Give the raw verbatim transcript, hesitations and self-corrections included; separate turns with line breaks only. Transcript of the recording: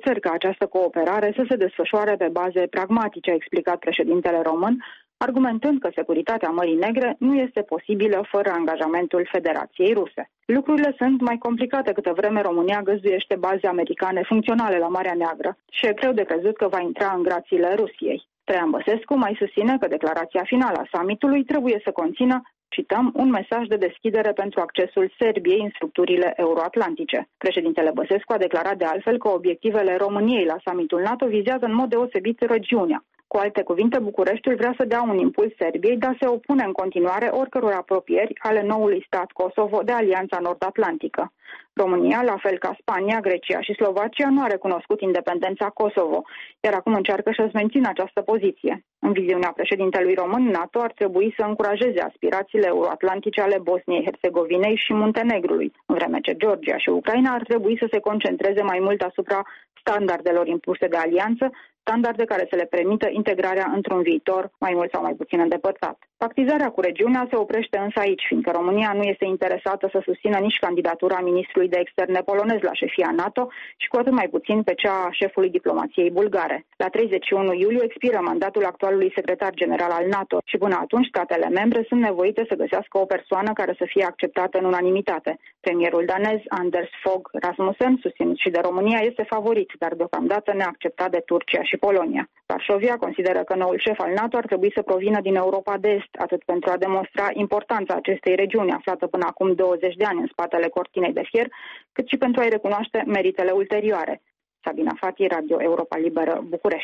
Sper ca această cooperare să se desfășoare pe baze pragmatice, a explicat președintele român, argumentând că securitatea Mării Negre nu este posibilă fără angajamentul Federației Ruse. Lucrurile sunt mai complicate câtă vreme România găzduiește baze americane funcționale la Marea Neagră și e greu de crezut că va intra în grațiile Rusiei. Traian Băsescu mai susține că declarația finală a summitului trebuie să conțină, cităm, un mesaj de deschidere pentru accesul Serbiei în structurile euroatlantice. Președintele Băsescu a declarat de altfel că obiectivele României la summitul NATO vizează în mod deosebit regiunea. Cu alte cuvinte, Bucureștiul vrea să dea un impuls Serbiei, dar se opune în continuare oricăror apropieri ale noului stat Kosovo de Alianța Nord-Atlantică. România, la fel ca Spania, Grecia și Slovacia, nu a recunoscut independența Kosovo, iar acum încearcă să-și mențină această poziție. În viziunea președintelui român, NATO ar trebui să încurajeze aspirațiile euroatlantice ale Bosniei, Herțegovinei și Muntenegrului, în vreme ce Georgia și Ucraina ar trebui să se concentreze mai mult asupra standardelor impuse de alianță, standarde care să le permită integrarea într-un viitor mai mult sau mai puțin îndepărtat. Pactizarea cu regiunea se oprește însă aici, fiindcă România nu este interesată să susțină nici candidatura ministrului de externe polonez la șefia NATO și cu atât mai puțin pe cea a șefului diplomației bulgare. La treizeci și unu iulie expiră mandatul actualului secretar general al NATO și până atunci statele membre sunt nevoite să găsească o persoană care să fie acceptată în unanimitate. Premierul danez Anders Fogh Rasmussen, susținut și de România, este favorit, dar deocamdată neacceptat de Turcia și Polonia. Varsovia consideră că noul șef al NATO ar trebui să provină din Europa de Est, atât pentru a demonstra importanța acestei regiuni aflată până acum douăzeci de ani în spatele cortinei de fier, cât și pentru a-i recunoaște meritele ulterioare. Sabina Fati, Radio Europa Liberă, București.